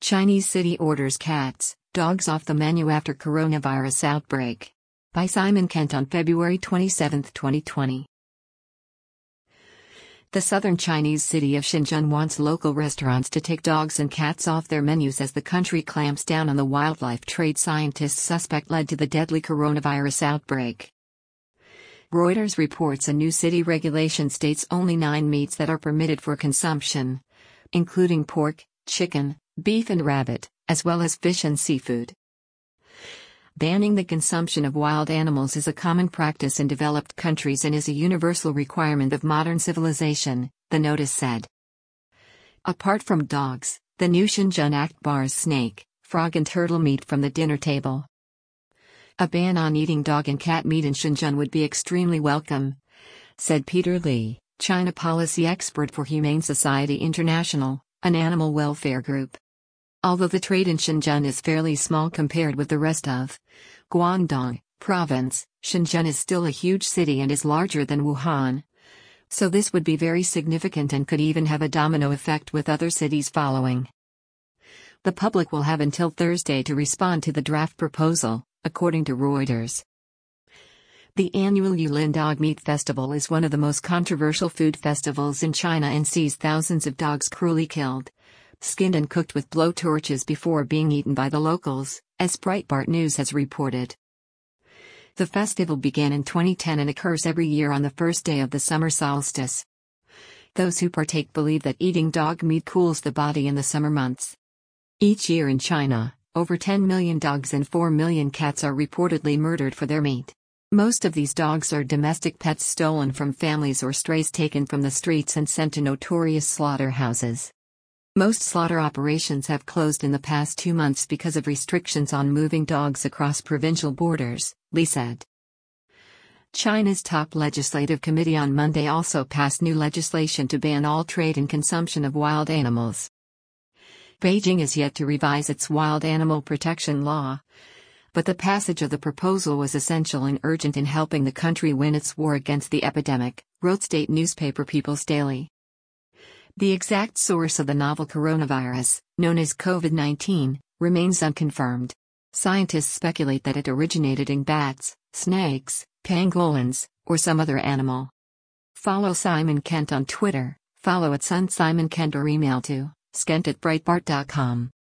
Chinese city orders cats, dogs off the menu after coronavirus outbreak. By Simon Kent on February 27, 2020. The southern Chinese city of Shenzhen wants local restaurants to take dogs and cats off their menus as the country clamps down on the wildlife trade scientists suspect led to the deadly coronavirus outbreak. Reuters reports a new city regulation states only 9 meats that are permitted for consumption, including pork, chicken, beef and rabbit, as well as fish and seafood. Banning the consumption of wild animals is a common practice in developed countries and is a universal requirement of modern civilization, the notice said. Apart from dogs, the new Shenzhen Act bars snake, frog and turtle meat from the dinner table. A ban on eating dog and cat meat in Shenzhen would be extremely welcome, said Peter Li, China policy expert for Humane Society International, an animal welfare group. Although the trade in Shenzhen is fairly small compared with the rest of Guangdong province, Shenzhen is still a huge city and is larger than Wuhan. So this would be very significant and could even have a domino effect with other cities following. The public will have until Thursday to respond to the draft proposal, according to Reuters. The annual Yulin Dog Meat Festival is one of the most controversial food festivals in China and sees thousands of dogs cruelly killed, skinned and cooked with blowtorches before being eaten by the locals, as Breitbart News has reported. The festival began in 2010 and occurs every year on the first day of the summer solstice. Those who partake believe that eating dog meat cools the body in the summer months. Each year in China, over 10 million dogs and 4 million cats are reportedly murdered for their meat. Most of these dogs are domestic pets stolen from families or strays taken from the streets and sent to notorious slaughterhouses. Most slaughter operations have closed in the past 2 months because of restrictions on moving dogs across provincial borders, Li said. China's top legislative committee on Monday also passed new legislation to ban all trade and consumption of wild animals. Beijing is yet to revise its wild animal protection law, but the passage of the proposal was essential and urgent in helping the country win its war against the epidemic, wrote state newspaper People's Daily. The exact source of the novel coronavirus, known as COVID-19, remains unconfirmed. Scientists speculate that it originated in bats, snakes, pangolins, or some other animal. Follow Simon Kent on Twitter, follow @SunSimonKent or email to skent@breitbart.com.